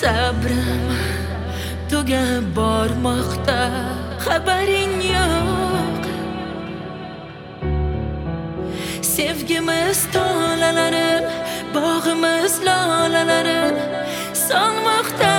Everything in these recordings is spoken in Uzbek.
Sabrim tugab bormoqda, xabaring yo'q. Sevgimiz tolalarin, bog'imiz lolalarin solmoqda,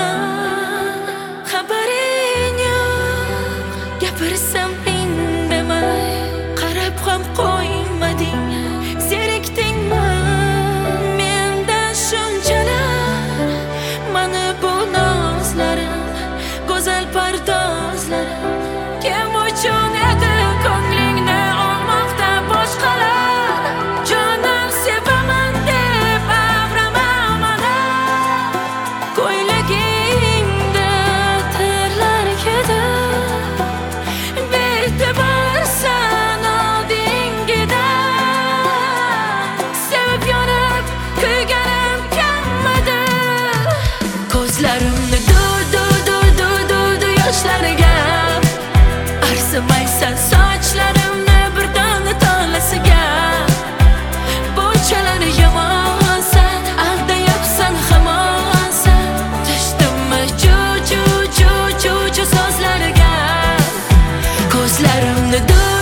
xabaring yo'q. Gapirsam indamay, qarab ham qo'ymading. Zerikdingmi mendan shunchalar? Mana bu nozlarim, go'zal pardozlarim kim uchun edi ko'nglingni olmoqda boshqalar? Jonim sevaman deb avramamana, ko'ylagingda terlar ketib, be'tiborsan oldingida. Sevib yonib kuyganim kammidi, ko'zlarimni yoshlarga arzimaysan, sochlarimni birdan tolasiga. Bunchalar yomonsan, aldayapsan hamonsan, tishdimmi ju so'zlarga. Ko'zlarimni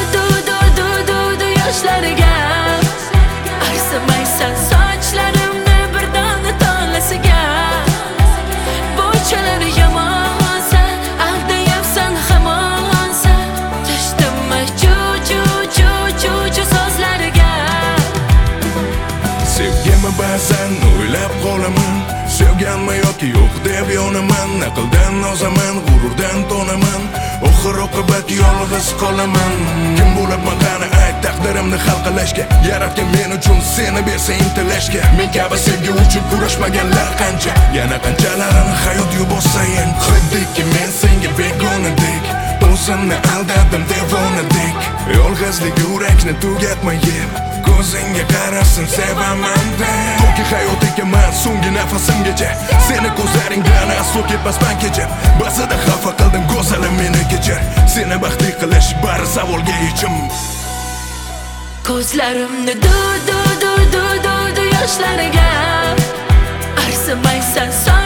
yoshlarga arzimaysan, sochlarimni birdan tolasiga. Bunchalar yomonsan, aldayapsan hamonsan, tishdimmi ju so'zlarga. Sevgimi ba'zan o'ylab qolaman, sevganmi yoki yo'q deb yonaman. Aqldan ozaman, g'ururdan tonaman, oxir-oqibat yolg'iz qolaman. Kim bo'libman qani ayt taqdirimni hal qilishga, yaratgan men uchun seni bersa intilishga. Men kabi sevgi uchun kurashmaganlar qancha, yana qancalarini hayot yuborsayin. Xiddiki men senga begonadek, o'zimni aldadim devonadek. Yolg'izlik yurakni tugatmayib, ko'zingga qarasam sevaman deb. Toki hayot ekaman so'nggi nafasimgacha, seni ko'zlaringdan aslo ketmasman kechib. Ba'zida xafa qildim go'zalim meni kechir, seni baxtli qilish bari savolga yechim. Ko'zlarimni yoshlarga arzimaysan,